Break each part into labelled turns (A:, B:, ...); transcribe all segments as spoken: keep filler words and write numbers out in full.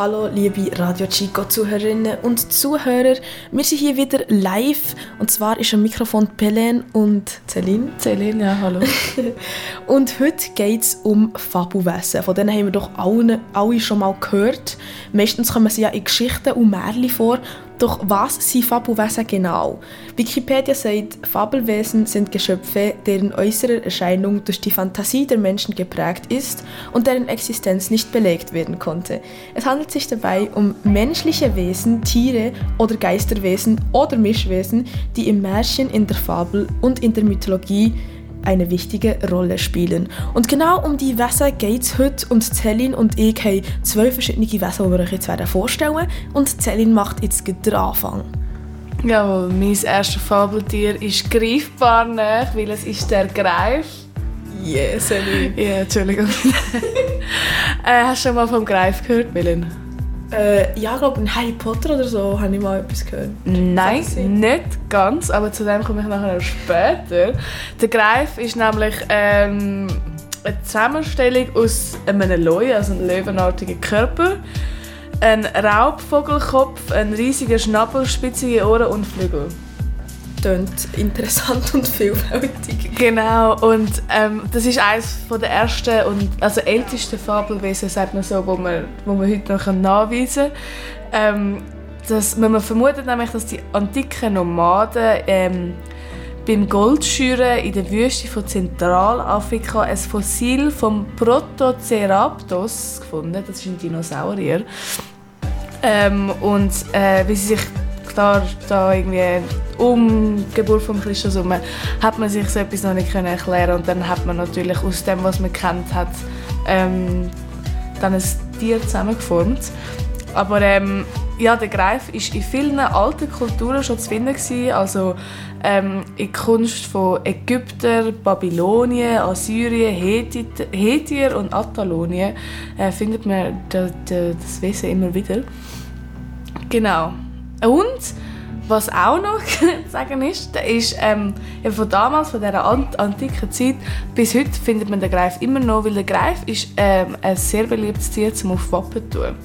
A: Hallo liebe Radio Chico Zuhörerinnen und Zuhörer. Wir sind hier wieder live und zwar ist am Mikrofon Pelen und Celine.
B: Celine, ja, hallo.
A: Und heute geht es um Fabelwesen. Von denen haben wir doch alle, alle schon mal gehört. Meistens kommen sie ja in Geschichten und Märchen vor. Doch was sind Fabelwesen genau? Wikipedia sagt, Fabelwesen sind Geschöpfe, deren äußere Erscheinung durch die Fantasie der Menschen geprägt ist und deren Existenz nicht belegt werden konnte. Es handelt sich dabei um menschliche Wesen, Tiere oder Geisterwesen oder Mischwesen, die im Märchen, in der Fabel und in der Mythologie eine wichtige Rolle spielen. Und genau um die Wesen geht es heute und Celine und ich haben zwei verschiedene Wesen, die wir euch jetzt vorstellen werden. Und Celine macht jetzt den Anfang.
B: Jawohl, mein erstes Fabeltier ist greifbar nah, weil es ist der Greif.
A: Yeah, Celine.
B: Ja, yeah, Entschuldigung. äh, hast du schon mal vom Greif gehört, Willen?
A: Äh, ja, ich glaube, in Harry Potter oder so habe ich mal etwas gehört.
B: Nein, nicht ganz, aber zu dem komme ich nachher später. Der Greif ist nämlich ähm, eine Zusammenstellung aus einem Löwe, also einem löwenartigen Körper, ein Raubvogelkopf, ein riesiger Schnabel, spitzige Ohren und Flügel.
A: Klingt interessant und vielfältig.
B: Genau, und ähm, das ist eines der ersten und also ältesten Fabelwesen, sagt man so, wo man, wo man heute noch nachweisen kann. Ähm, dass, man vermutet nämlich, dass die antiken Nomaden ähm, beim Goldschürren in der Wüste von Zentralafrika ein Fossil vom Protoceraptos gefunden haben. Das ist ein Dinosaurier. Ähm, und äh, wie sie sich da, da irgendwie um die Geburt von Christus herum, hat man sich so etwas noch nicht erklären und dann hat man natürlich aus dem, was man kennt hat, ähm, dann ein Tier zusammengeformt. Aber ähm, ja, der Greif war in vielen alten Kulturen schon zu finden gewesen, also ähm, in der Kunst von Ägypter, Babylonien, Assyrien, Hethit, Hethier und Atalonien äh, findet man da, da, das Wesen immer wieder. Genau. Und was auch noch zu sagen ist, ist ähm, von damals, von dieser antiken Zeit bis heute findet man den Greif immer noch, weil der Greif ist ähm, ein sehr beliebtes Tier zum auf Wappen zu tun.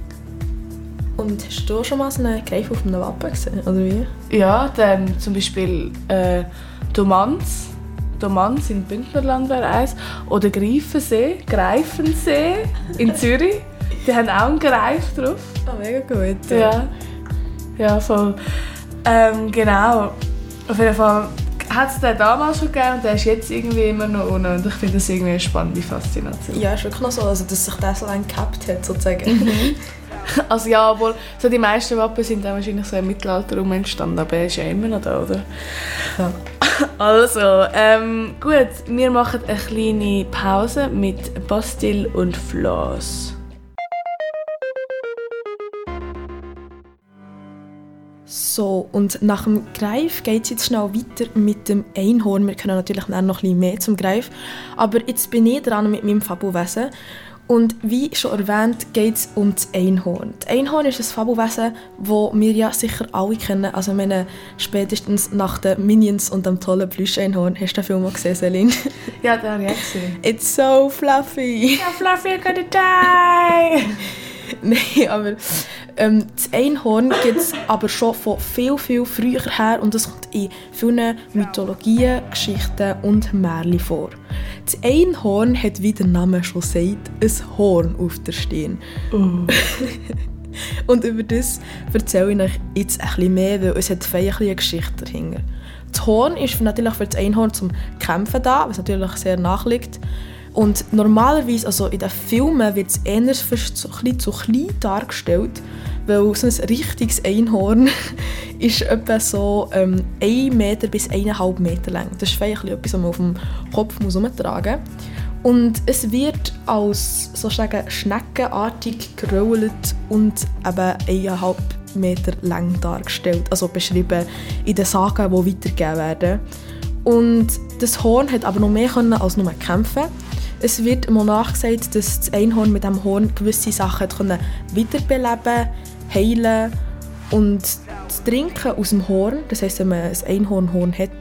A: Und hast du schon mal so einen Greif auf einem Wappen gesehen, oder wie?
B: Ja, dann zum Beispiel äh, Domanz. Domanz im Bündnerland wäre eins. Oder Greifensee, Greifensee in Zürich. Die haben auch einen Greif drauf.
A: Ah, oh, mega gut.
B: Ja. ja. Ja, voll. Ähm, genau. Auf jeden Fall hat es den damals schon gegeben und der ist jetzt irgendwie immer noch unten. Und ich finde das irgendwie eine spannende Faszination.
A: Ja, ist wirklich noch so, also, dass sich der so lange gehabt hat, sozusagen.
B: Mhm. Also ja, obwohl so die meisten Wappen sind dann wahrscheinlich so im Mittelalter rum entstanden, aber er ist ja immer noch da, oder?
A: Ja.
B: Also, ähm, gut, wir machen eine kleine Pause mit Bastille und Floss.
A: So, und nach dem Greif geht es jetzt schnell weiter mit dem Einhorn. Wir können natürlich noch ein bisschen mehr zum Greif. Aber jetzt bin ich dran mit meinem Fabelwesen. Und wie schon erwähnt, geht es um das Einhorn. Das Einhorn ist ein Fabelwesen, das wir ja sicher alle kennen. Also ich meine, spätestens nach den Minions und dem tollen Plüsch-Einhorn. Hast du den Film mal gesehen, Celine?
B: Ja, den habe ich auch gesehen.
A: It's so fluffy.
B: Yeah, fluffy, you're gonna die!
A: Nein, aber ähm, das Einhorn gibt es aber schon von viel, viel früher her und es kommt in vielen Mythologien, Geschichten und Märchen vor. Das Einhorn hat, wie der Name schon sagt, ein Horn auf der Stirn.
B: Oh.
A: Und über das erzähle ich euch jetzt ein bisschen mehr, weil es hat eine kleine Geschichte dahinter. Das Horn ist natürlich für das Einhorn zum Kämpfen da, was natürlich sehr nachliegt. Und normalerweise, also in den Filmen, wird es eher so ein zu klein dargestellt, weil so ein richtiges Einhorn ist etwa so ähm, ein Meter bis eineinhalb Meter lang. Das ist vielleicht etwas, was man auf dem Kopf herumtragen muss. Und es wird als sozusagen schneckenartig gerollt und eben eineinhalb Meter lang dargestellt, also beschrieben in den Sagen, die weitergegeben werden. Und das Horn hat aber noch mehr können als nur kämpfen. Es wird mal nachgesagt, dass das Einhorn mit dem Horn gewisse Sachen wiederbeleben, heilen und das Trinken aus dem Horn, das heisst, wenn man ein Einhornhorn hat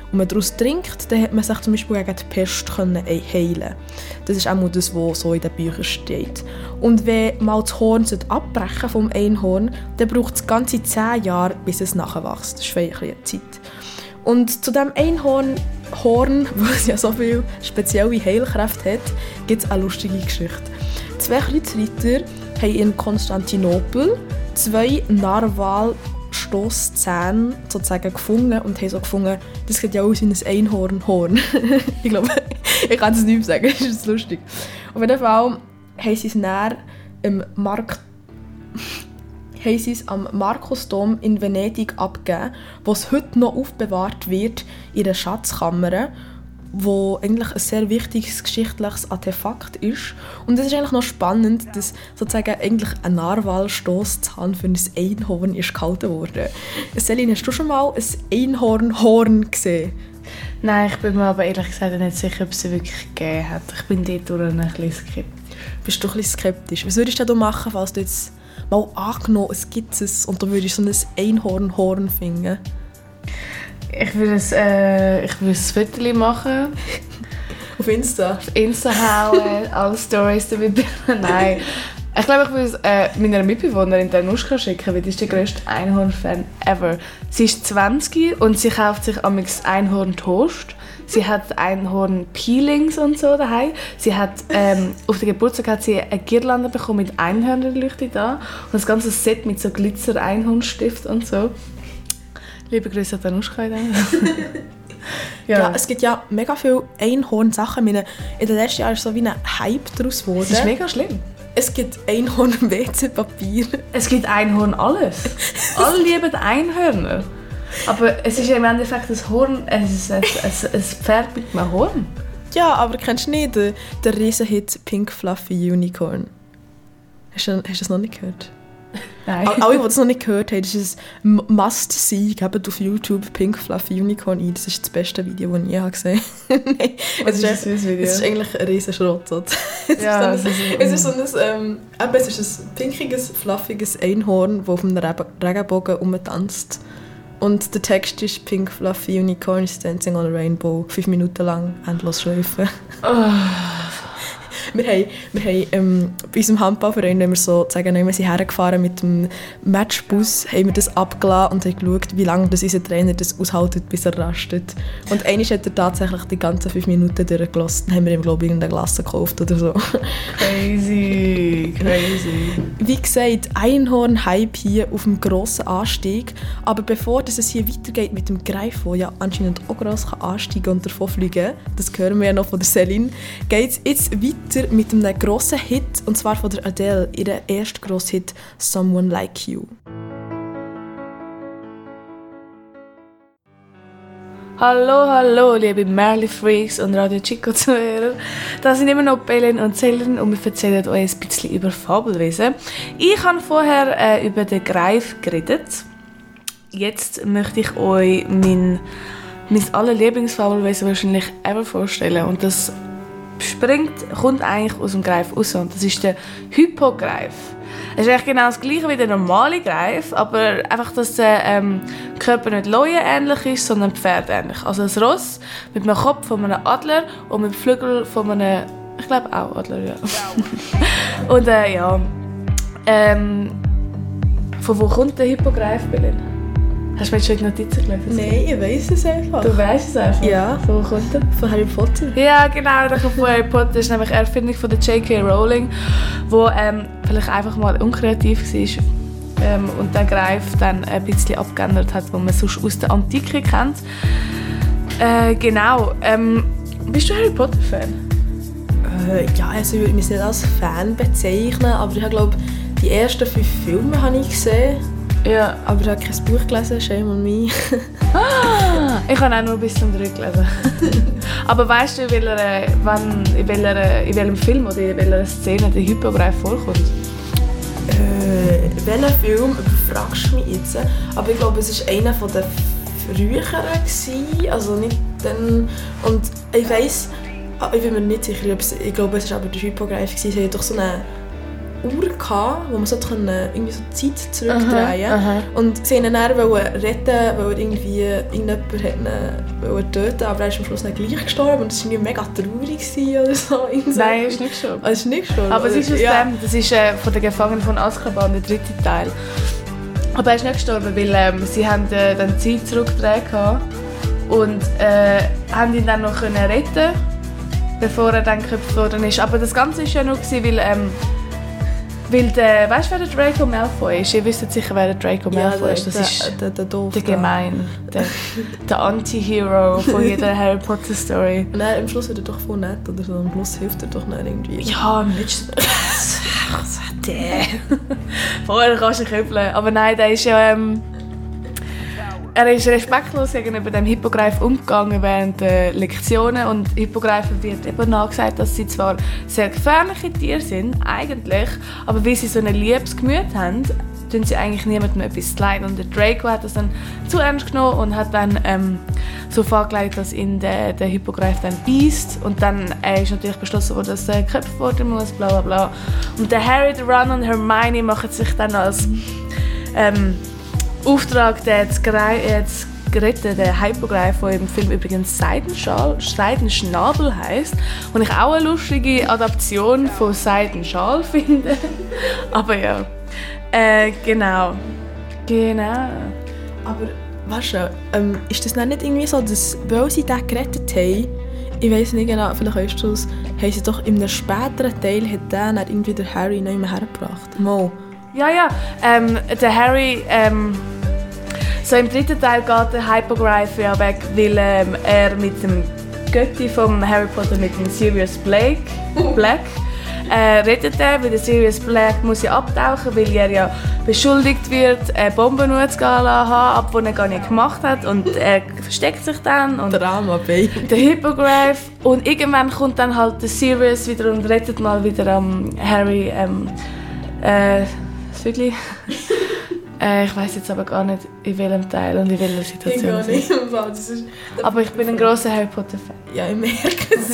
A: und man daraus trinkt, dann hat man sich zum Beispiel gegen die Pest können heilen. Das ist auch das, was so in den Büchern steht. Und wenn mal das Horn abbrechen vom Einhorn, dann braucht es ganze zehn Jahre, bis es nachwächst. Das ist für eine Zeit. Und zu diesem Einhorn, Horn, das ja so viele spezielle Heilkräfte hat, gibt es eine lustige Geschichte. Zwei Kreuzritter haben in Konstantinopel zwei Narwal-Stosszähne sozusagen gefunden und haben so gefunden, das sieht ja aus wie ein Einhornhorn. Ich glaube, ich kann es nicht mehr sagen, das ist lustig. Auf jeden Fall haben sie es dann im Markt haben sie es am Markusdom in Venedig abgegeben, wo es heute noch aufbewahrt wird in einer Schatzkammer, wo eigentlich ein sehr wichtiges geschichtliches Artefakt ist. Und es ist eigentlich noch spannend, dass sozusagen eigentlich ein Narwal-Stosszahn für ein Einhorn ist gehalten wurde. Selin, hast du schon mal ein Einhornhorn gesehen?
B: Nein, ich bin mir aber ehrlich gesagt nicht sicher, ob es sie wirklich gegeben hat. Ich bin dort ein bisschen skeptisch.
A: Bist du ein bisschen skeptisch? Was würdest du machen, falls du jetzt mal angenommen, es gibt es und du würdest so ein Einhornhorn finden?
B: Ich würde es, äh, ich würde ein Foto machen.
A: Auf Insta?
B: Auf Insta hauen, alle Stories damit. Nein. Ich glaube, ich würde es äh, meiner Mitbewohnerin Danuschka schicken, weil die ist der grösste Einhorn-Fan ever. Sie ist zwanzig und sie kauft sich amigs Einhorn-Toast. Sie hat Einhorn-Peelings und so daheim. Sie hat, ähm, auf den Geburtstag hat sie eine Girlande bekommen mit Einhörnerleuchte da und das ganze Set mit so Glitzer-Einhornstift und so. Liebe Grüße an Danuschka. ja.
A: Ja, es gibt ja mega viele Einhorn-Sachen. In den letzten Jahren ist so wie ein Hype daraus geworden.
B: Das ist mega schlimm.
A: Es gibt Einhorn-W C-Papier.
B: Es gibt Einhorn alles. Alle lieben Einhörner. Aber es ist im Endeffekt ein Horn, es ist ein, ein, ein Pferd mit einem Horn.
A: Ja, aber kennst du nicht den, den Riesenhit Pink Fluffy Unicorn? Hast du, hast du das noch nicht gehört?
B: Nein.
A: Alle, die das noch nicht gehört haben, das ist ein Must-See. Gebt auf YouTube Pink Fluffy Unicorn ein. Das ist das beste Video, das ich je gesehen habe. Nein,
B: es ist,
A: ist,
B: ein Video.
A: Es ist eigentlich ein riesen Schrott. es,
B: ja,
A: ist so ein, es ist so ein, ähm, eben, es ist ein pinkiges, fluffiges Einhorn, das auf einem Regenbogen rumtanzt. Und der Text ist Pink Fluffy Unicorn is dancing on a rainbow. Fünf Minuten lang endlos schleifen.
B: Oh.
A: Wir haben, wir haben ähm, bei unserem Handballverein, wenn wir so sagen, wir sind hergefahren mit dem Matchbus, haben wir das abgelassen und haben geschaut, wie lange das unser Trainer das aushält, bis er rastet. Und einmal hat er tatsächlich die ganzen fünf Minuten durchgelassen. Dann haben wir ihm, glaube ich, irgendeine Glasse gekauft oder so.
B: Crazy, crazy.
A: Wie gesagt, Einhorn-Hype hier auf dem grossen Anstieg. Aber bevor das es hier weitergeht mit dem Greif, der ja anscheinend auch gross ansteigen und davonfliegen kann, das hören wir ja noch von der Selin, geht es jetzt weiter mit einem grossen Hit, und zwar von der Adele, ihrem ersten grossen Hit «Someone Like You».
B: Hallo, hallo, liebe Merli Freaks und Radio Chico Zuhörer. Das sind immer noch Belen und Selin und wir erzählen euch ein bisschen über Fabelwesen. Ich habe vorher äh, über den Greif geredet. Jetzt möchte ich euch mein, mein allerlieblingsfabelwesen wahrscheinlich ever vorstellen. Und das springt, kommt eigentlich aus dem Greif raus. Und das ist der Hippogreif. Es ist eigentlich genau das gleiche wie der normale Greif, aber einfach, dass der ähm, Körper nicht leuenähnlich ist, sondern pferdähnlich. Also ein Ross mit einem Kopf von einem Adler und mit Flügeln von einem, ich glaube auch Adler, ja. Und äh, ja, ähm, von wo kommt der Hippogreif, Belen? Hast du mir schon die Notizen gelesen?
A: Nein, ich weiss es einfach.
B: Du weißt es einfach?
A: Ja.
B: Von wo kommt er?
A: Von Harry Potter?
B: Ja, genau, der kommt von Harry Potter. Das ist nämlich eine Erfindung von der J K Rowling, die ähm, vielleicht einfach mal unkreativ war ähm, und den Greif dann ein bisschen abgeändert hat, den man sonst aus der Antike kennt. Äh, genau. Ähm, bist du Harry Potter-Fan?
A: Äh, ja, also ich würde mich nicht als Fan bezeichnen, aber ich glaube, die ersten fünf Filme habe ich gesehen.
B: Ja.
A: Aber ich habe kein Buch gelesen, shame on me.
B: Ah, ich habe auch nur bis zum dritten gelesen. Aber weißt du, in, welcher, wann, in, welcher, in welchem Film oder in welcher Szene der Hippogreif vorkommt?
A: Äh, welchen Film fragst du mich jetzt? Aber ich glaube, es war einer der früheren, also nicht dann. Und ich weiss, ich bin mir nicht sicher, ob es, ich glaube, es war aber der Hippogreif. Sie haben doch so eine Uhr gehabt, wo man so konnte, irgendwie so die Zeit zurückdrehen
B: aha, aha.
A: und sie wollten ihn dann retten, weil er irgendwie irgendjemand hat ihn töten, aber er ist am Schluss nicht gleich gestorben und das war irgendwie mega traurig oder so.
B: Nein, er ist nicht gestorben.
A: Er ist nicht gestorben?
B: Aber es ist aus
A: ja.
B: dem, das ist äh, von den Gefangenen von Azkaban, der dritte Teil. Aber er ist nicht gestorben, weil ähm, sie haben äh, dann die Zeit zurückgedreht und äh, haben ihn dann noch können retten, bevor er dann geköpft worden ist. Aber das Ganze war ja nur, gewesen, weil, ähm, weil der, weißt du, wer der Draco Malfoy ist? Ihr wisst sicher, wer der Draco Malfoy
A: ja,
B: ist. Das
A: der,
B: ist
A: der, der, der,
B: der Gemein, der, der Anti-Hero von jeder Harry Potter Story.
A: Und dann, am Schluss wird er doch voll nett oder so. Am Schluss hilft er doch nicht irgendwie.
B: Ja, nicht. Der. Vorher kannst du köpeln. Aber nein, der ist ja. Ähm, er ist respektlos gegenüber dem Hippogreif umgegangen während der Lektionen. Und Hippogreifen wird eben nachgesagt, dass sie zwar sehr gefährliche Tiere sind, eigentlich, aber weil sie so ein liebes Gemüt haben, tun sie eigentlich niemandem etwas leid. Und der Draco hat das dann zu ernst genommen und hat dann ähm, so vorgelegt, dass ihn der, der Hippogreif dann beißt. Und dann äh, ist natürlich beschlossen worden, dass er geköpft werden muss, bla bla bla. Und der Harry, der Ron und Hermione machen sich dann als ähm, Auftrag, den zu geretten, der Hippogreif, der im Film übrigens Seidenschal, Seidenschnabel heisst. Und ich auch eine lustige Adaption von Seidenschal finde. Aber ja. Äh, genau. Genau.
A: Aber weißt du, ähm, ist das nicht irgendwie so, dass, weil sie den gerettet haben, ich weiss nicht genau, vielleicht weißt du es, haben sie doch in einem späteren Teil hat der dann irgendwie der Harry nicht mehr hergebracht. Mo.
B: Ja, ja. Ähm, der Harry, ähm, so im dritten Teil geht der Hippogreif ja weg, weil ähm, er mit dem Götti von Harry Potter, mit dem Sirius Black, Black Äh, redet er, weil der Sirius Black muss ja abtauchen, weil er ja beschuldigt wird, eine Bombe zu haben, die er gar nicht gemacht hat. Und er versteckt sich dann. Und
A: Drama, Baby.
B: Der Hippogreif. Und irgendwann kommt dann halt der Sirius wieder und rettet mal wieder am ähm, Harry. Ähm, äh, das Vögel. Äh, ich weiss jetzt aber gar nicht, in welchem Teil und in welcher Situation.
A: Ich gar nicht. Ist,
B: aber ich bin ein grosser Harry Potter-Fan.
A: Ja, ich merke es.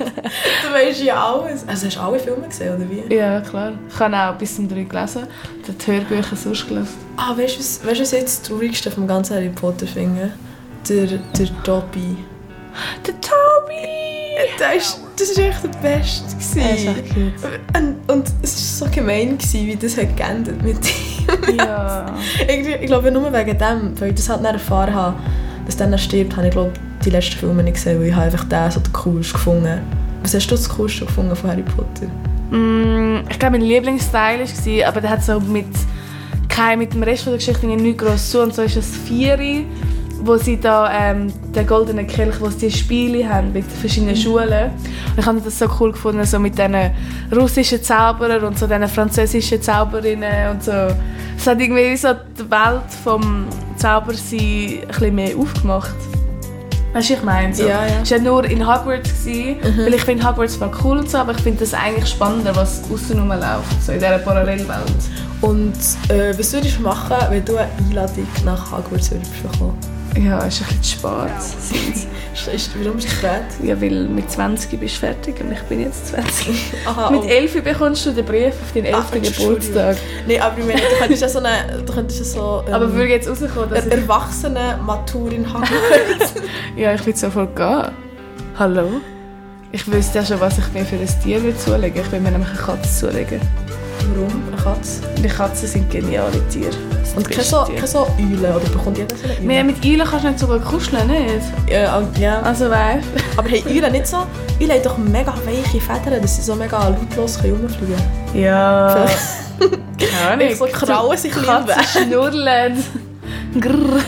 A: Du weißt ja alles. Also hast du alle Filme gesehen, oder wie?
B: Ja, klar. Ich habe auch bis zum drei gelesen. Die Hörbücher sonst gelesen.
A: Ah, weißt du, was, weißt, was jetzt das Traurigste vom ganzen Harry Potter finde? Der, der Dobby.
B: Der Toby!
A: Das ist, das war echt der Beste.
B: Er ist echt cute.
A: Und, und es war so gemein, wie das hat geendet mit ihm.
B: Ja.
A: ich, ich glaube nur wegen dem, weil ich das halt nicht erfahren habe, dass er dann stirbt, habe ich glaube die letzten Filme nicht gesehen, weil ich einfach den so den coolsten gefunden. Was hast du das coolste gefunden von Harry Potter?
B: Mm, ich glaube, mein Lieblingsteil war, aber der hat so mit, kein, mit dem Rest der Geschichte nichts gross zu. Und so ist das Vieri, wo sie da ähm, den goldenen Kelch, wo sie die Spiele haben mit verschiedenen Schulen. Und ich habe das so cool gefunden, so mit diesen russischen Zauberern und so diesen französischen Zauberinnen und so. Es hat irgendwie so die Welt vom Zaubersein ein bisschen mehr aufgemacht. Weißt du, ich meine? So.
A: Ja, ja.
B: Ich war ja nur in Hogwarts, gewesen, mhm. weil ich finde Hogwarts zwar cool und so, aber ich finde das eigentlich spannender, was aussen rum läuft, so in dieser Parallelwelt.
A: Und äh, was würdest du machen, wenn du eine Einladung nach Hogwarts würdest bekommen?
B: Ja, es ist ein bisschen spät.
A: Warum ist es spät?
B: Ja, weil mit zwanzig bist du fertig und ich bin jetzt zwanzig.
A: Aha,
B: mit
A: oh.
B: elf bekommst du den Brief auf deinen elften Geburtstag.
A: Nein, aber ich meine, du könntest ja so eine... Du könntest ja so, ähm,
B: aber würde jetzt rauskommen, dass
A: eine Erwachsene-Matur in Hogwarts.
B: Ja, ich würde sofort gehen. Hallo? Ich wüsste ja schon, was ich mir für ein Tier will zulegen würde. Ich will mir nämlich eine Katze zulegen.
A: Warum? Eine Katze?
B: Die Katzen sind geniale Tiere.
A: Und keine so, keine so Eulen, oder bekommt jeder so eine Eule?
B: Nee, mit Eulen kannst du nicht so gut kuscheln, nicht?
A: Ja, ja.
B: Also weißt
A: aber hey, Eulen nicht so? Eulen haben doch mega weiche Federn, dass sie so mega lautlos rumfliegen können.
B: Ja. Keine Ahnung.
A: So Krallen sich ein bisschen
B: Katzen schnurren. Grrr.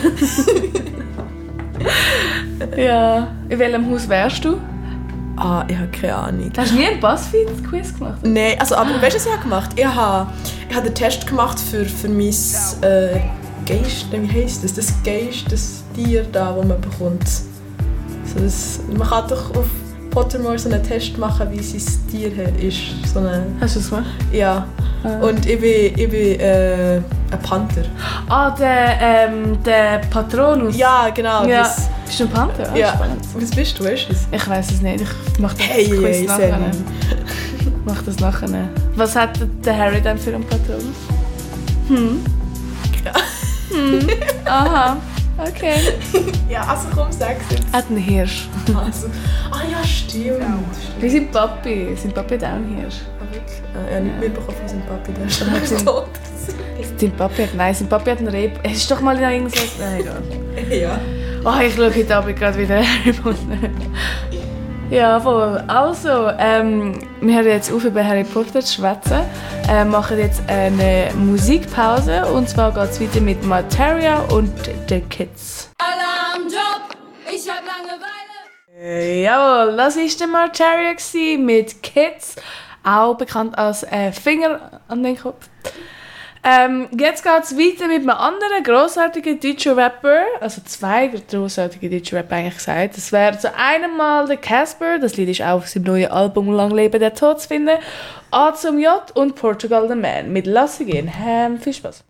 B: Ja. In welchem Haus wärst du?
A: Ah, ich habe keine Ahnung.
B: Hast du nie einen Buzzfeed-Quiz gemacht?
A: Nein, also, aber weißt du, was ich gemacht habe? Ich habe, ich habe den Test gemacht für, für mein äh, Geist, wie heisst das? Das Geist, das Tier da, das man bekommt. So das, man kann doch auf Pottermore so einen Test machen, wie sein Tier ist. So eine,
B: Hast du das gemacht?
A: Ja. Ah. Und ich bin, ich bin äh, ein Panther.
B: Ah, der, ähm, der Patronus?
A: Ja, genau.
B: Ja.
A: Das,
B: bist du ein Panther? Ah,
A: ja.
B: Spannend.
A: Was bist du? Weißt du es?
B: Ich weiss es nicht. Ich mache das
A: hey,
B: Quiz
A: hey,
B: nachher. mach das nachher. Was hat der Harry dann für einen Patron? Hm.
A: Ja.
B: Hm. Aha. Okay.
A: Ja, also komm, sag's jetzt.
B: Hat einen Hirsch.
A: Also, ah ja, stimmt.
B: Wie sein Papi. Sein Papi hat auch einen Hirsch.
A: Ah, wirklich? Ah, ja, nicht mitbekommen von seinem Papi. Der ist dann sein tot.
B: Sein Papi hat... Nein, sein Papi hat einen Reb... Es ist doch mal noch irgendwas... Nein, egal.
A: Ja.
B: Oh, ich schaue heute Abend gerade wieder Harry Potter. Ja, voll. Also, ähm, wir hören jetzt auf, über Harry Potter zu schwätzen. Wir äh, machen jetzt eine Musikpause und zwar geht es weiter mit Materia und The Kids. Alarmjob, ich hab Langeweile. Äh, jawohl, das war der Materia mit Kids, auch bekannt als äh, Finger an den Kopf. Ähm, jetzt geht es weiter mit einem anderen grossartigen deutschen Rapper, also zwei grossartige deutsche Rapper eigentlich gesagt. Das wäre zu einem Mal der Casper, das Lied ist auch auf seinem neuen Album «Lang lebe der Tod» zu finden, A zum J und Portugal the Man mit «Lass sie gehen». Ähm, viel Spaß.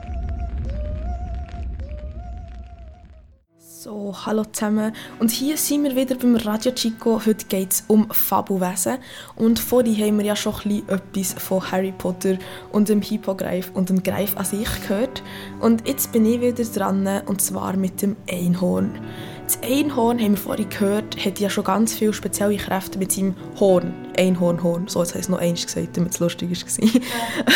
A: So, hallo zusammen. Und hier sind wir wieder beim Radio Chico. Heute geht es um Fabelwesen. Und vorhin haben wir ja schon ein bisschen etwas von Harry Potter und dem Hippogreif und dem Greif an sich gehört. Und jetzt bin ich wieder dran, und zwar mit dem Einhorn. Das Einhorn, haben wir vorhin gehört, hat ja schon ganz viele spezielle Kräfte mit seinem Horn. Einhornhorn. So, jetzt habe ich es noch einmal gesagt, damit es lustig war. Ja.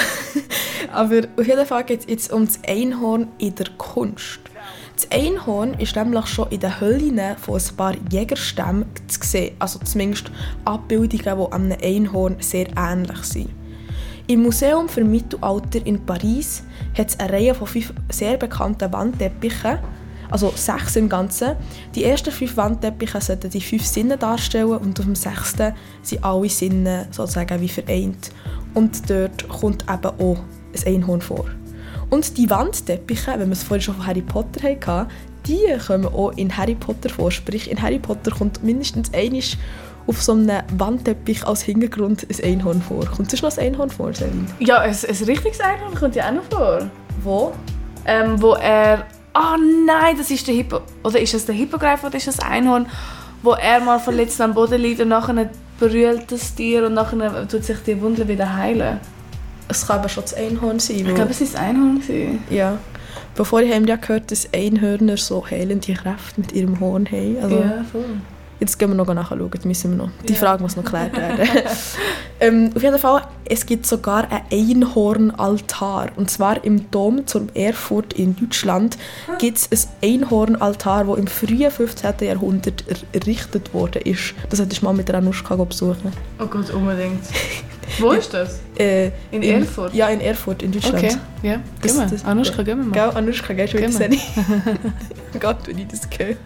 A: Aber auf jeden Fall geht es jetzt um das Einhorn in der Kunst. Das Einhorn ist nämlich schon in den Höhlen von ein paar Jägerstämmen zu sehen, also zumindest Abbildungen, die einem Einhorn sehr ähnlich sind. Im Museum für Mittelalter in Paris hat es eine Reihe von fünf sehr bekannten Wandteppichen, also sechs im Ganzen. Die ersten fünf Wandteppiche sollten die fünf Sinne darstellen und auf dem sechsten sind alle Sinne sozusagen wie vereint. Und dort kommt eben auch ein Einhorn vor. Und die Wandteppiche, wenn wir es vorhin schon von Harry Potter hatten, die kommen auch in Harry Potter vor. Sprich, in Harry Potter kommt mindestens einmal auf so einem Wandteppich als Hintergrund ein Einhorn vor. Kommt sonst noch ein Einhorn vor, Selin?
B: Ja, ein, ein richtiges Einhorn kommt ja auch noch vor.
A: Wo?
B: Ähm, wo er... Ah oh nein, das ist der Hippo... Oder ist das der Hippogreif oder ist das Einhorn, wo er mal verletzt am Boden liegt und nachher berührt das Tier und nachher tut sich die Wunde wieder heilen?
A: Es kann aber schon das Einhorn sein.
B: Ich glaube, es war das Einhorn.
A: Ja. Bevor haben wir ja gehört, dass Einhörner so heilende Kräfte mit ihrem Horn haben. Also,
B: ja, voll.
A: Jetzt gehen wir noch nachschauen, müssen wir noch. Die ja. Frage muss noch geklärt werden. ähm, auf jeden Fall, es gibt sogar einen Einhornaltar. Und zwar im Dom zur Erfurt in Deutschland gibt es ein Einhornaltar, das im frühen fünfzehnten Jahrhundert errichtet worden ist. Das hättest du mal mit der Anushka besuchen.
B: Oh Gott, unbedingt. Wo ist das?
A: Äh,
B: in,
A: in
B: Erfurt?
A: Ja, in Erfurt, in Deutschland.
B: Okay, ja, das, gehen wir. Das, Anushka, gehen wir mal.
A: Gell, Anushka, gehst du wieder sehen? Oh Gott, wenn ich das gehört.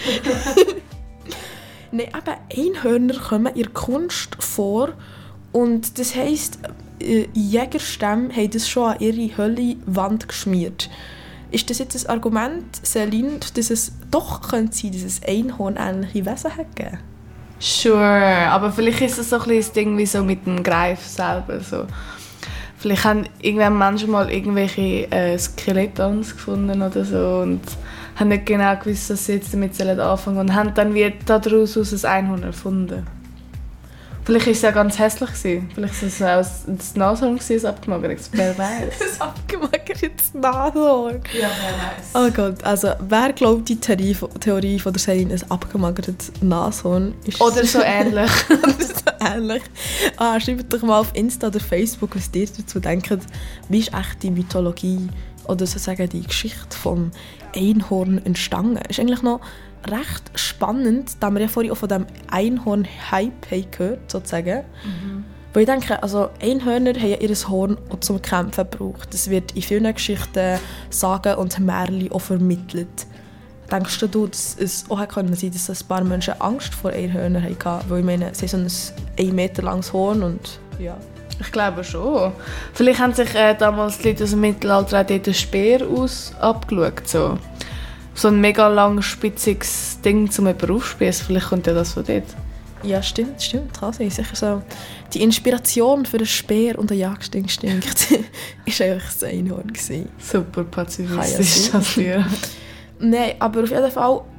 A: Nein, eben Einhörner kommen in der Kunst vor und das heisst, Jägerstämme haben das schon an ihre Höhlenwand geschmiert. Ist das jetzt ein Argument, Celine, dass es doch könnte sein, dass es einhornähnliche Wesen hat?
B: Sure, aber vielleicht ist es so ein bisschen das Ding wie so mit dem Greif selber. So. Vielleicht haben irgendwann Menschen mal irgendwelche äh, Skelette gefunden oder so und haben nicht genau gewusst, was sie jetzt damit anfangen sollen und haben dann wie daraus ein Einhorn erfunden. Vielleicht war es ja ganz hässlich. Vielleicht war es auch das Nashorn, das abgemagertes. Wer weiß.
A: Das abgemagertes Nashorn?
B: Ja, wer weiß.
A: Oh Gott, also wer glaubt die Theorie, Theorie von der Celine, ein abgemagertes Nashorn ist...
B: Oder so ähnlich.
A: Oder so ähnlich. Ah, schreibt doch mal auf Insta oder Facebook, was ihr dazu denkt. Wie ist echt die Mythologie oder sozusagen die Geschichte vom Einhorn entstanden? Ist eigentlich noch recht spannend, da wir ja vorhin auch von dem Einhorn-Hype gehört, sozusagen. Mhm. Weil ich denke, also Einhörner haben ja ihr Horn auch zum Kämpfen gebraucht. Das wird in vielen Geschichten, Sagen und Märchen auch vermittelt. Denkst du, dass es auch können sein, dass ein paar Menschen Angst vor Einhörnern hatten? Weil ich meine, sie haben so ein ein Meter langes Horn und ja.
B: Ich glaube schon. Vielleicht haben sich äh, damals die Leute aus dem Mittelalter auch dort den Speer aus abgeschaut. So. so ein mega lang spitziges Ding zum jemanden aufspießen. Vielleicht kommt ja das von dort.
A: Ja, stimmt, stimmt. Kann sein. Sicher so. Die Inspiration für einen Speer und einen Jagdinstinkt war eigentlich das Einhorn.
B: Super pazifistisch das hier.
A: Nein, aber auf jeden Fall,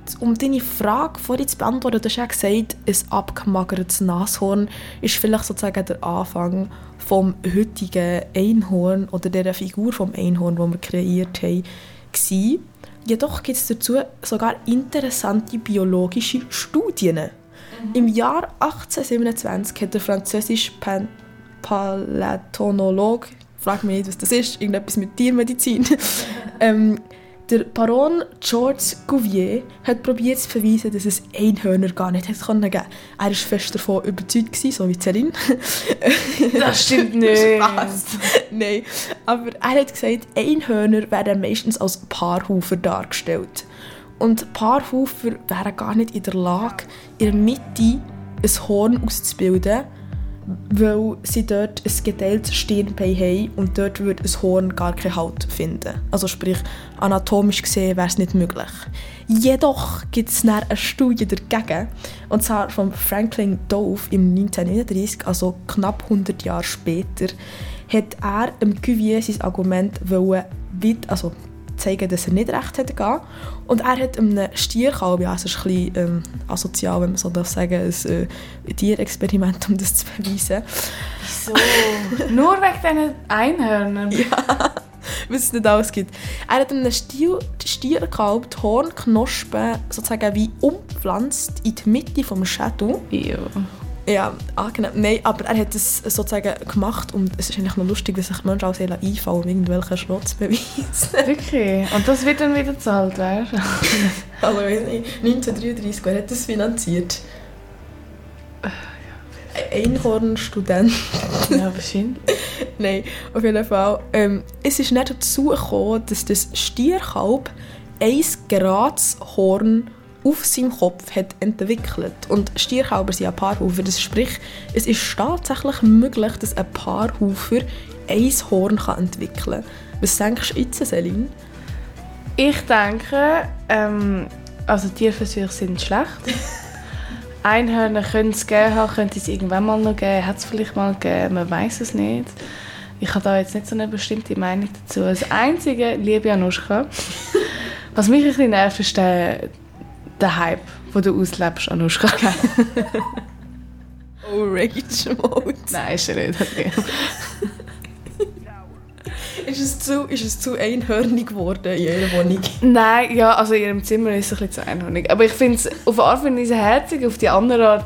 A: um deine Frage vorhin zu beantworten, du hast ja gesagt, ein abgemagertes Nashorn ist vielleicht sozusagen der Anfang vom heutigen Einhorn oder der Figur vom Einhorn, die wir kreiert haben, gewesen. Jedoch gibt es dazu sogar interessante biologische Studien. Mhm. Im Jahr achtzehnhundertsiebenundzwanzig hat der französische Pan- Paläontologe, frag mich nicht, was das ist, irgendetwas mit Tiermedizin, ähm, der Baron Georges Cuvier hat probiert zu beweisen, dass es Einhörner gar nicht hätte geben können. Er war fest davon überzeugt, so wie Celine.
B: Das stimmt nicht.
A: Spaß. Nein, aber er hat gesagt, Einhörner werden meistens als Paarhufer dargestellt. Und Paarhufer wären gar nicht in der Lage, in der Mitte ein Horn auszubilden, weil sie dort ein geteiltes Stirnbein haben und dort würde ein Horn gar keinen Halt finden. Also sprich, anatomisch gesehen wäre es nicht möglich. Jedoch gibt es eine Studie dagegen, und zwar von Franklin Dove im neunzehnhundertneununddreißig, also knapp hundert Jahre später, hat er dem Cuvier sein Argument wollen, also zeigen, dass er nicht recht hätte gehen. Und er hat einem Stierkalb, ja, es ist ein bisschen ähm, asozial, wenn man so darf sagen, ein äh, Tierexperiment, um das zu beweisen.
B: Wieso? Nur wegen diesen Einhörnern?
A: Ja, weil es nicht alles gibt. Er hat einem Stier, Stierkalb die Hornknospen sozusagen wie umpflanzt in die Mitte des Schädels.
B: Ja.
A: Ja, angenehm. Nein, aber er hat es sozusagen gemacht und es ist eigentlich noch lustig, wie sich Menschen auch sehr einfallen, um irgendwelchen Schrott zu beweisen.
B: Wirklich? Und das wird dann wieder gezahlt, wer?
A: Also, neunzehnhundertdreiunddreißig, wer hat das finanziert? Ein Einhornstudent.
B: Ja, wahrscheinlich.
A: Nein, auf jeden Fall. Ähm, es ist nicht dazu gekommen, dass das Stierkalb ein gerades Horn auf seinem Kopf hat entwickelt. Und Stierkälber sind ja Paarhufer. Das sprich, es ist tatsächlich möglich, dass ein Paarhufer ein Horn kann entwickeln kann. Was denkst du jetzt, Celine?
B: Ich denke, ähm, also Tierversuche sind schlecht. Einhörner können es geben haben, könnte es irgendwann mal noch geben, hat es vielleicht mal gegeben, man weiß es nicht. Ich habe da jetzt nicht so eine bestimmte Meinung dazu. Das Einzige, liebe Anuschka, was mich ein bisschen nervt, ist der der Hype, den du auslebst, Anuschka.
A: Oh, Rage-Mode.
B: Nein, ist er nicht. Okay.
A: ist, es zu, ist es zu einhörnig geworden in ihrer Wohnung?
B: Nein, ja, also in ihrem Zimmer ist es ein bisschen zu einhörnig. Aber ich finde es, auf eine Art finde ich es herzig, auf die andere Art,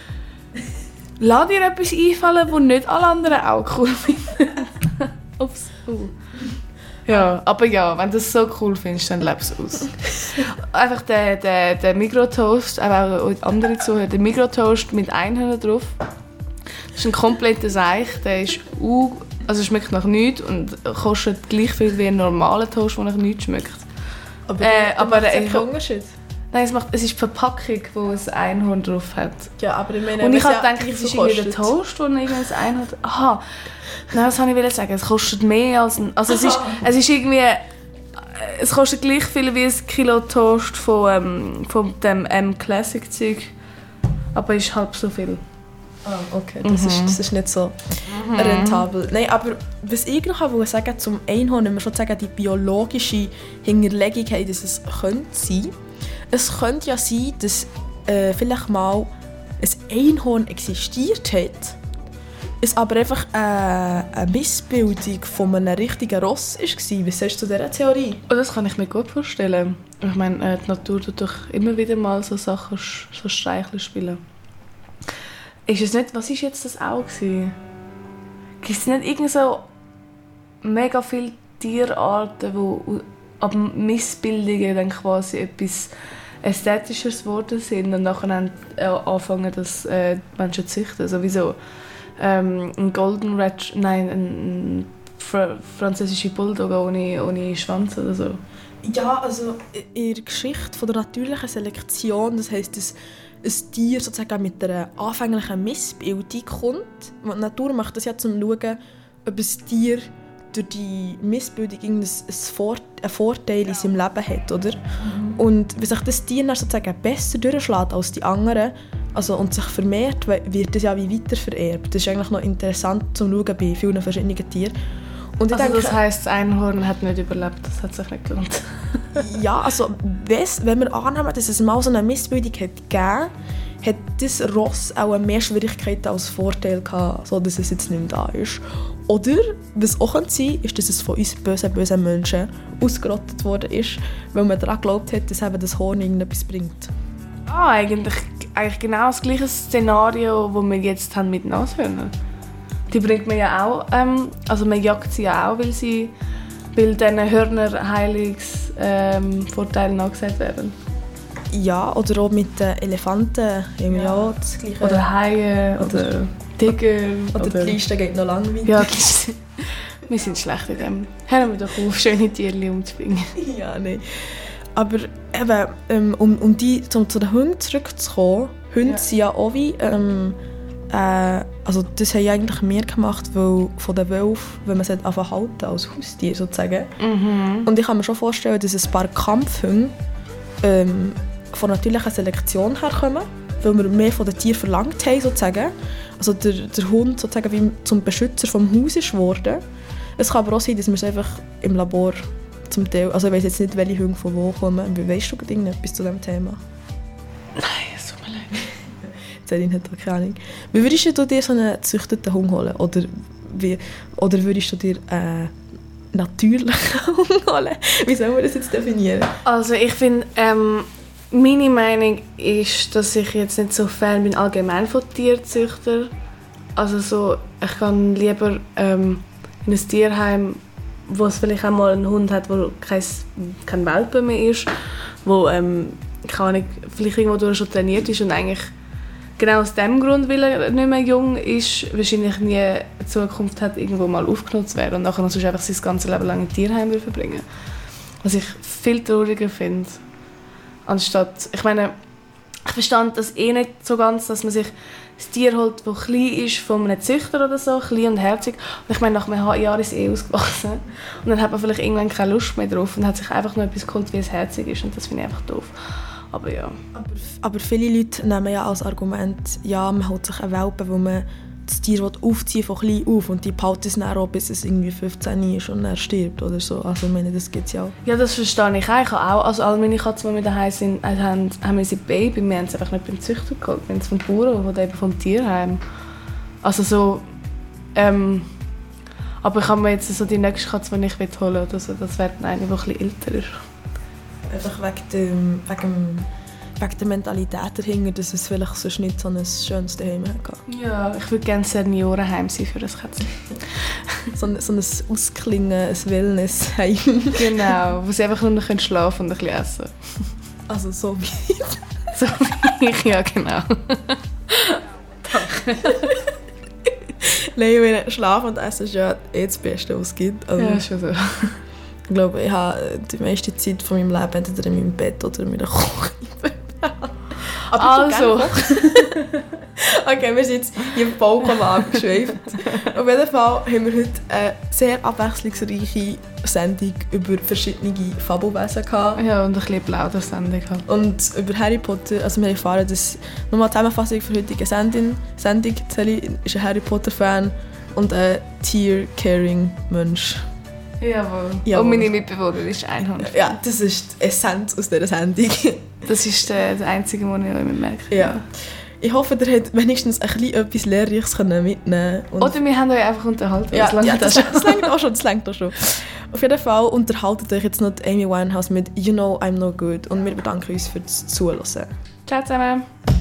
B: lass dir etwas einfallen, das nicht alle anderen auch cool finden. Ups. Uh. Ja, aber ja, wenn du es so cool findest, dann lebe es aus. Einfach der, der, der Migros-Toast, auch andere zuhören, der Migros-Toast mit Einhörnern drauf. Das ist ein kompletter Seich, der ist uh, also schmeckt nach nichts und kostet gleich viel wie ein normaler Toast, der nach nichts schmeckt.
A: Aber,
B: äh, aber
A: macht es keinen Unterschied?
B: Nein, es, macht, es ist die Verpackung, die ein Einhorn drauf hat.
A: Ja, aber ich meine,
B: und ich habe
A: ja
B: gedacht, es ist irgendwie der Toast, wo ein Einhorn hat. Aha, nein, das wollte ich sagen. Es kostet mehr als ein... Also es ist, es ist irgendwie... Es kostet gleich viel wie ein Kilo Toast von, ähm, von dem M-Classic-Zeug. Aber es ist halb so viel.
A: Ah, okay. Das, mhm. ist, das ist nicht so mhm. rentabel. Nein, aber was ich noch sagen wollte, zum Einhorn, wenn wir schon sagen, die biologische Hinterlegung haben, dass es könnte sein. Es könnte ja sein, dass äh, vielleicht mal ein Einhorn existiert hat, es aber einfach äh, eine Missbildung von einem richtigen Ross war. Was sagst du zu dieser Theorie?
B: Oh, das kann ich mir gut vorstellen. Ich meine, äh, die Natur tut doch immer wieder mal so Sachen, so Streicheln spielen. Ist es nicht, was war jetzt das auch? Gibt es nicht irgendwie so mega viele Tierarten, die ab Missbildungen dann quasi etwas Ästhetisches geworden sind und nachher anfangen, das äh, Menschen zu züchten? Sowieso. Ähm, ein Golden Red, nein, ein fr- französischer Bulldog ohne, ohne Schwanz oder so.
A: Ja, also in der Geschichte von der natürlichen Selektion, das heisst, dass ein Tier sozusagen mit einer anfänglichen Missbildung kommt. Die Natur macht das ja, um zu schauen, ob ein Tier durch die Missbildung einen Vorteil in seinem Leben hat, oder? Mhm. Und wenn sich das Tier dann sozusagen besser durchschlägt als die anderen, also, und sich vermehrt, wird das ja wie weiter vererbt. Das ist eigentlich noch interessant zu schauen bei vielen verschiedenen Tieren. Und ich
B: also
A: denke,
B: das heisst, das Einhorn hat nicht überlebt, das hat sich nicht gelohnt.
A: ja, also wenn wir annehmen, dass es mal so eine Missbildung hat gegeben, hat das Ross auch mehr Schwierigkeiten als Vorteil gehabt, so dass es jetzt nicht mehr da ist. Oder, was auch sein könnte, ist, dass es von uns bösen, bösen Menschen ausgerottet worden ist, weil man daran geglaubt hat, dass eben das Horn irgendetwas bringt.
B: Ah, eigentlich, eigentlich genau das gleiche Szenario, das wir jetzt haben mit Nashörnern. Die bringt man ja auch, ähm, also man jagt sie ja auch, weil sie weil diesen Hörner Heilungsvorteile ähm, nachgesagt werden.
A: Ja, oder auch mit den Elefanten haben wir ja auch das Gleiche.
B: Oder Haie, oder, oder Tiger.
A: Oder, oder die Liste geht noch lang weiter.
B: Ja, wir sind schlecht in dem. Hören wir doch auf, schöne Tiere umzubringen.
A: Ja, nein. Aber eben, ähm, um, um, die, um zu den Hunden zurückzukommen, Hunde ja. sind ja auch wie... Ähm, äh, also das haben ja eigentlich mehr gemacht, weil von den Wölfen, wenn man sie einfach halten als Haustier sozusagen. Mhm. Und ich kann mir schon vorstellen, dass ein paar Kampfhunde ähm, von natürlicher Selektion herkommen, weil wir mehr von den Tieren verlangt haben, sozusagen. Also der, der Hund sozusagen wie zum Beschützer vom Haus ist geworden. Es kann aber auch sein, dass wir es einfach im Labor zum Teil, also ich weiss jetzt nicht, welche Hunde von wo kommen. Weißt du irgendetwas zu diesem Thema?
B: Nein, es tut mir leid.
A: Celine hat da keine Ahnung. Wie würdest du dir so einen gezüchteten Hund holen? Oder, wie, oder würdest du dir einen natürlichen Hund holen? Wie soll man das jetzt definieren?
B: Also ich finde, ähm, meine Meinung ist, dass ich jetzt nicht so Fan bin allgemein von Tierzüchtern. Also so, ich kann lieber ähm, in ein Tierheim, wo es vielleicht auch mal einen Hund hat, der kein, kein Welpe mehr ist, wo ähm, kann ich, vielleicht irgendwo schon trainiert ist und eigentlich genau aus dem Grund, weil er nicht mehr jung ist, wahrscheinlich nie eine Zukunft hat, irgendwo mal aufgenommen zu werden und nachher sonst einfach sein ganzes Leben lang im Tierheim will verbringen. Was ich viel trauriger finde, anstatt, ich meine, ich verstand das eh nicht so ganz, dass man sich das Tier holt, das klein ist, von einem Züchter oder so, klein und herzig. Und ich meine, nach einem Jahr ist es eh ausgewachsen. Und dann hat man vielleicht irgendwann keine Lust mehr drauf und hat sich einfach nur etwas geholt, wie es herzig ist. Und das finde ich einfach doof. Aber ja.
A: Aber, aber viele Leute nehmen ja als Argument, ja, man holt sich einen Welpen, weil man das Tier aufziehen von klein auf und die behalten es dann auch, bis es irgendwie fünfzehn ist und er stirbt oder so. Also ich meine, das gibt es ja auch.
B: Ja, das verstehe ich auch. Also all meine Katzen, die wir daheim sind, haben, haben wir sie Baby. Wir haben es einfach nicht beim Züchter geholt. Wir haben es vom Bauern oder eben vom Tierheim. Also so... Ähm, aber ich habe mir jetzt so die nächste Katze, die ich holen will, oder so, das wäre eine, die etwas älter ist.
A: Einfach wegen, dem, wegen, wegen der Mentalität dahinter, dass es vielleicht sonst nicht so ein schönes Daheim hatte.
B: Ja, ich würde gerne Seniorenheim sein für das Kätzchen.
A: so, ein, so ein Ausklingen, ein Wellnessheim.
B: Genau, wo sie einfach nur noch schlafen und ein bisschen essen.
A: Also so wie...
B: so wie ich, ja genau. Danke.
A: Nein, wenn schlafen und essen ist ja eh das Beste, was es gibt. Also,
B: ja, schon so.
A: Ich glaube, ich habe die meiste Zeit von meinem Leben entweder in meinem Bett oder in meiner Küche. Aber
B: also.
A: Okay, wir sind jetzt hier im Balkon abgeschweift. Auf jeden Fall haben wir heute eine sehr abwechslungsreiche Sendung über verschiedene Fabelwesen gehabt.
B: Ja, und ein bisschen Plaudersendung halt.
A: Und über Harry Potter, also wir haben erfahren, dass, nochmal Zusammenfassung für heutige Sendung, Sendung, Sally ist ein Harry Potter-Fan und ein Tier-Caring-Mensch.
B: Jawohl.
A: Jawohl.
B: Und meine Mitbewohnerin ist Einhorn.
A: Ja, das ist die Essenz aus dieser Sendung.
B: Das ist der, der einzige, den ich immer merke.
A: Ja. Ich hoffe, ihr habt wenigstens ein bisschen etwas Lehrreiches mitnehmen können.
B: Oder wir haben euch einfach unterhalten.
A: Ja, das, ja, das, das reicht auch schon, das reicht auch schon. Auf jeden Fall unterhaltet euch jetzt noch Amy Winehouse mit «You know I'm no good» und wir bedanken uns fürs Zuhören.
B: Ciao zusammen.